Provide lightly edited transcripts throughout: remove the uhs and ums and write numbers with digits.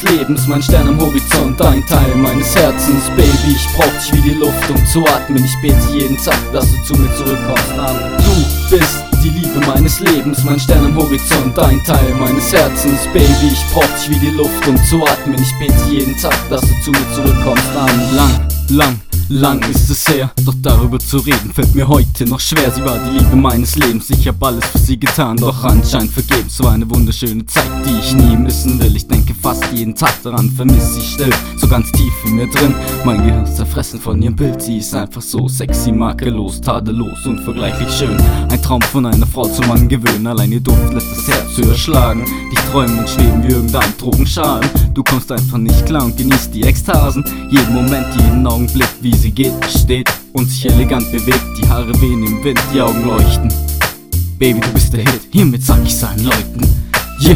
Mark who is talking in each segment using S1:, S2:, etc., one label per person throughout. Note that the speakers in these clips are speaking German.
S1: meines Lebens, mein Stern am Horizont, ein Teil meines Herzens. Baby, ich brauch dich wie die Luft, um zu atmen. Ich bete jeden Tag, dass du zu mir zurückkommst. Amen. Du bist die Liebe meines Lebens, mein Stern am Horizont, ein Teil meines Herzens. Baby, ich brauch dich wie die Luft, um zu atmen. Ich bete jeden Tag, dass du zu mir zurückkommst. Amen. Lang ist es her, doch darüber zu reden fällt mir heute noch schwer. Sie war die Liebe meines Lebens, ich hab alles für sie getan, doch anscheinend vergebens. War eine wunderschöne Zeit, die ich nie missen will. Ich denke fast jeden Tag daran, vermiss sie still, so ganz tief in mir drin. Mein Gehirn ist zerfressen von ihrem Bild, sie ist einfach so sexy, makellos, tadellos, unvergleichlich schön. Ein Traum von einer Frau zum Mann gewöhnen, allein ihr Duft lässt das Herz höher schlagen. Dich träumen und schweben wie irgendein Drogenschalen. Du kommst einfach nicht klar und genießt die Ekstasen. Jeden Moment, jeden Augenblick, wie sie geht, steht und sich elegant bewegt. Die Haare wehen im Wind, die Augen leuchten. Baby, du bist der Hit, hiermit sag ich's allen Leuten. Yeah.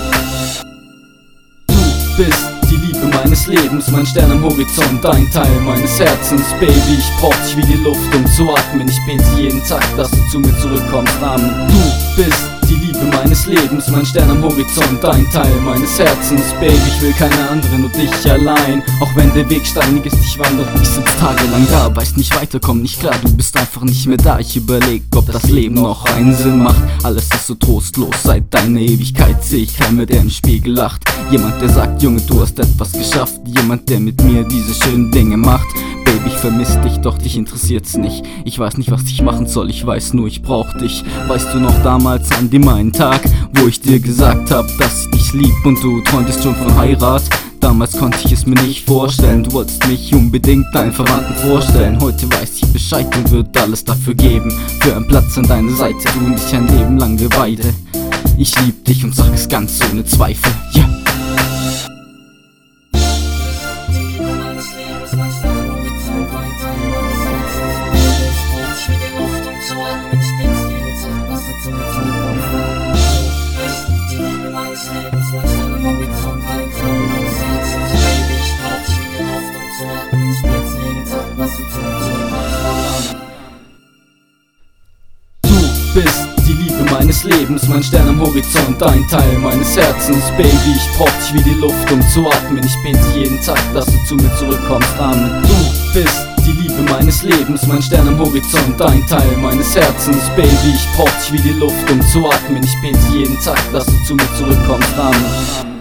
S1: Du bist die Liebe meines Lebens, mein Stern am Horizont, ein Teil meines Herzens. Baby, ich brauch dich wie die Luft, um zu atmen. Ich bete jeden Tag, dass du zu mir zurückkommst. Amen. Du bist die Liebe meines Lebens, mein Stern am Horizont, ein Teil meines Herzens. Baby, ich will keine andere, nur dich allein. Auch wenn der Weg steinig ist, ich wandere. Ich sitz tagelang da, weiß nicht weiter, komm nicht klar. Du bist einfach nicht mehr da, ich überleg, ob das Leben noch einen Sinn macht. Alles ist so trostlos, seit deiner Ewigkeit seh ich keinen mehr, der im Spiegel lacht. Jemand, der sagt, Junge, du hast etwas geschafft. Jemand, der mit mir diese schönen Dinge macht. Baby, ich vermiss dich, doch dich interessiert's nicht. Ich weiß nicht, was ich machen soll, ich weiß nur, ich brauch dich. Weißt du noch damals an dem einen Tag, wo ich dir gesagt hab, dass ich dich lieb und du träumtest schon von Heirat? Damals konnte ich es mir nicht vorstellen, du wolltest mich unbedingt deinen Verwandten vorstellen. Heute weiß ich Bescheid und würd alles dafür geben, für einen Platz an deiner Seite, du und ich ein Leben lang wir beide. Ich lieb dich und sag es ganz ohne Zweifel, yeah. Du bist die Liebe meines Lebens, mein Stern am Horizont, ein Teil meines Herzens. Baby, ich brauch dich wie die Luft, um zu atmen. Ich bete jeden Tag, dass du zu mir zurückkommst. Amen. Du bist die Liebe meines Lebens, mein Stern am Horizont, ein Teil meines Herzens. Baby, ich brauch dich wie die Luft, um zu atmen. Ich bete jeden Tag, dass du zu mir zurückkommst. Amen.